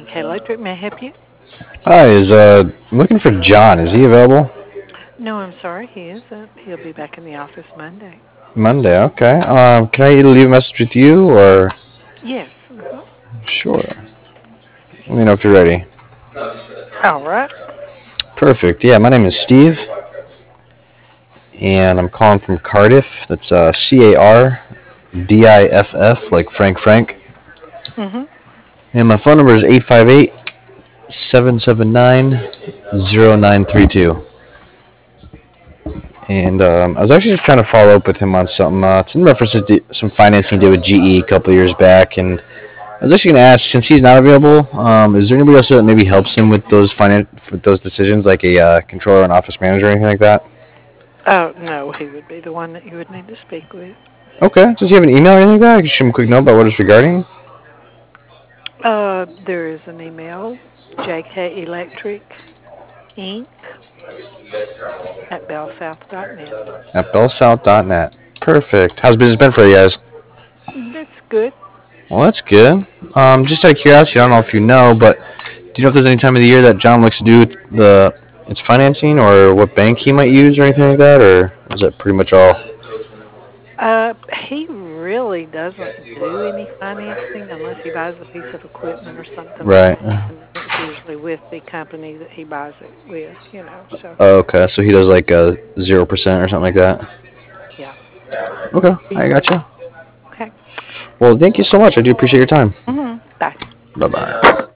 JK Electric, may I help you? Hi, I'm looking for John. Is he available? No, I'm sorry, he isn't. He'll be back in the office Monday. Monday, okay. Can I either leave a message with you or Yes. Uh-huh. sure. Let me know if you're ready. All right. Perfect. Yeah, my name is Steve, and I'm calling from Cardiff. That's Cardiff, like Frank. Mm-hmm. And my phone number is 858-779-0932. And I was actually just trying to follow up with him on something. It's in reference to some financing he did with GE a couple of years back, and I was actually going to ask, since he's not available, is there anybody else that maybe helps him with those decisions, like a controller, an office manager, or anything like that? Oh, no, he would be the one that you would need to speak with. Okay. Does he have an email or anything like that? I can shoot him a quick note about what it's regarding. There is an email, JK Electric Inc. at bellsouth.net. At bellsouth.net. Perfect. How's business been for you guys? That's good. Well, that's good. Just out of curiosity, I don't know if you know, but do you know if there's any time of the year that John likes to do its financing, or what bank he might use, or anything like that, or is that pretty much all? He really doesn't do any financing unless he buys a piece of equipment or something like Right. that. And it's usually with the company that he buys it with. So, Oh, okay, so he does like a 0% or something like that. yeah. Okay, I gotcha. Okay. Well, thank you so much. I do appreciate your time. Mm-hmm. Bye. Bye bye.